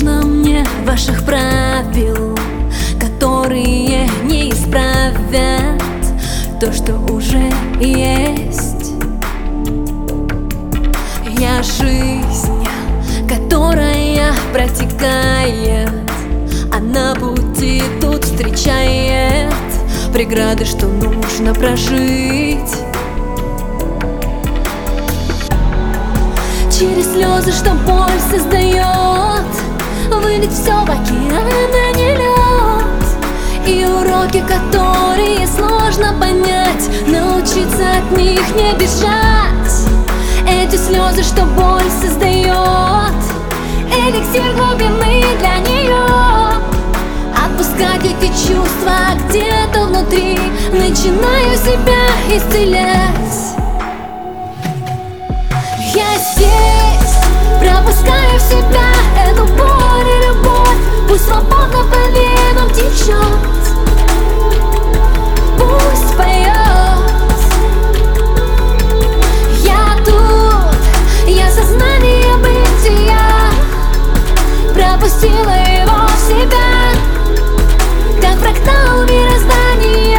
нужно мне ваших правил, которые не исправят то, что уже есть. Я жизнь, которая протекает, а на пути тут встречает преграды, что нужно прожить. Через слезы, что боль создает, вылить все в океан, а не лед. И уроки, которые сложно понять, научиться от них не бежать. Эти слезы, что боль создает, эликсир глубины для нее. Отпускать эти чувства где-то внутри, начинаю себя исцелять. Я здесь, пропускаю в себя эту боль и любовь. Пусть свободно по венам течет, пусть поет. Я тут, я сознание бытия, пропустила его в себя, как фрактал мироздания.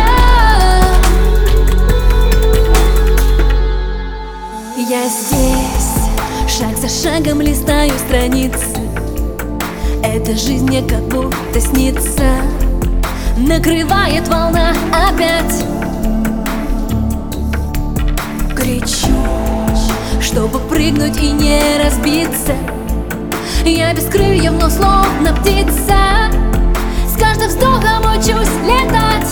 Я здесь, шаг за шагом листаю страницы. Эта жизнь мне как будто снится, накрывает волна опять. Кричу, чтобы прыгнуть и не разбиться. Я без крыльев, но словно птица, с каждым вздохом учусь летать.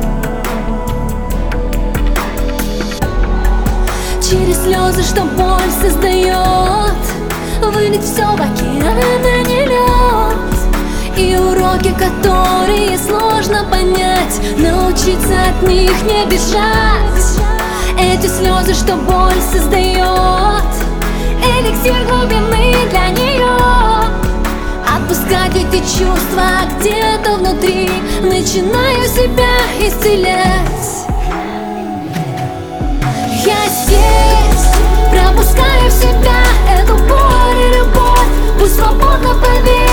Через слезы, что боль создает, вылить все в океан, а не лед. И уроки, которые сложно понять, научиться от них не бежать. Эти слезы, что боль создает, эликсир глубины для нее. Отпускать эти чувства где-то внутри, начинаю себя исцелять. Я здесь, пропускаю в себя эту боль и любовь. Пусть свободно поверь.